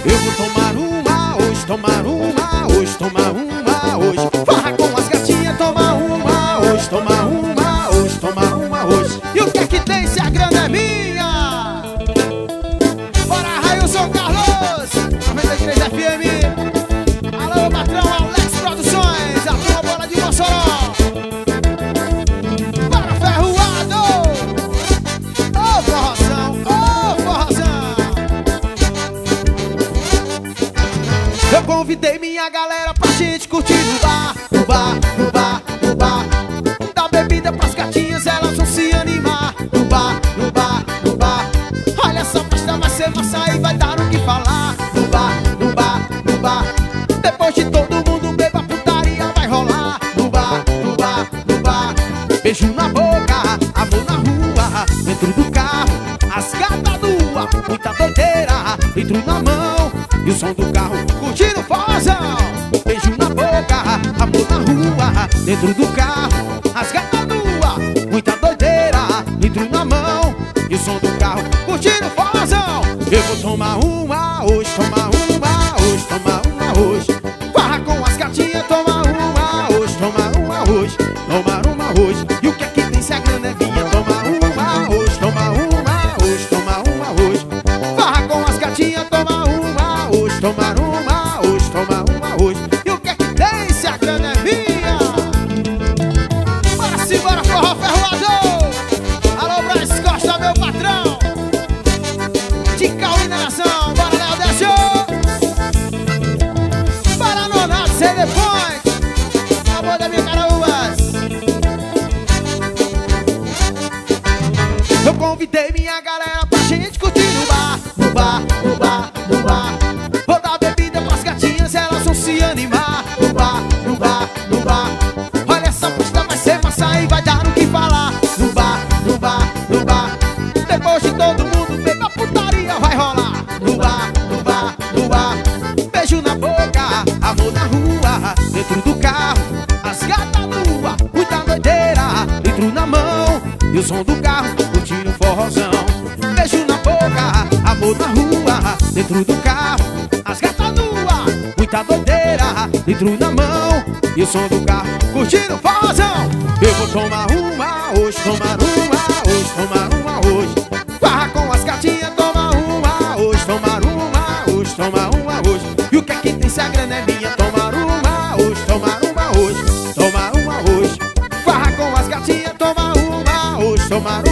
Eu vou tomar uma hoje, tomar uma hoje, tomar uma hoje. Farra com as gatinhas, tomar uma hoje, tomar uma hoje, tomar uma hoje. E o que é que tem se a grana é minha? Bora, Railson Carlos, 93 FM. Alô, patrão, Alex Produções, a tua bola de Mossoró. Bora, ferroado! Ô, forrozão, ô, forrozão. Eu convidei minha galera pra gente curtir no bar, no bar, no bar, no bar. Dá bebida pras gatinhas, elas vão se animar. No bar, no bar, no bar. Olha, essa festa vai ser massa e vai dar o que falar. No bar, no bar, no bar. Depois de todo mundo beber, a putaria vai rolar. No bar, no bar, no bar. Beijo na boca, amor na rua. Dentro do carro, as gatas nuas. Muita doideira, litro na mão e o som do carro curtindo o forrozão. Beijo na boca, amor na rua. Dentro do carro, as gatas nuas. Muita doideira, litro na mão e o som do carro curtindo o forrozão. Eu vou tomar uma hoje, tomar uma hoje, tomar uma hoje. Farra com as gatinhas, tomar uma hoje, tomar uma hoje, tomar uma hoje. E o que é que tem se a grana é minha? Tomar uma hoje, tomar uma hoje, tomar uma hoje. Farra com as gatinhas, tomar uma hoje, tomar uma hoje, tomar uma hoje. E o que é que tem se a grana é minha? Bora sim, bora, forró ferroador. Alô, Braz Costa, meu patrão. De Cauê na nação, bora, Léo Décio. Bora, Nonato, CD Point. Amor da minha Caraúbas. Eu convidei minha galera pra gente curtir no bar, no bar, no bar, no bar. Vou dar bebida pras gatinhas, elas vão se animar. No bar, no bar, no bar. Olha, essa festa vai ser massa e vai dar o que falar. No bar, no bar, no bar. Depois de todo mundo beber, a putaria vai rolar. No bar, no bar, no bar. Beijo na boca, amor na rua. Dentro do carro, as gatas nuas. Muita doideira, litro na mão e o som do carro curtindo o forrozão. Beijo na boca, amor na rua. Dentro do carro, as gatas nuas. Muita doideira, litro na mão e o som do carro curtindo o forrozão. Eu vou tomar uma hoje, tomar uma hoje, tomar uma hoje. Farra com as gatinhas, tomar uma hoje, tomar uma hoje, tomar uma hoje. E o que é que tem se a grana é minha? Tomar uma hoje, tomar uma hoje, tomar uma hoje. Farra com as gatinhas, tomar uma hoje, tomar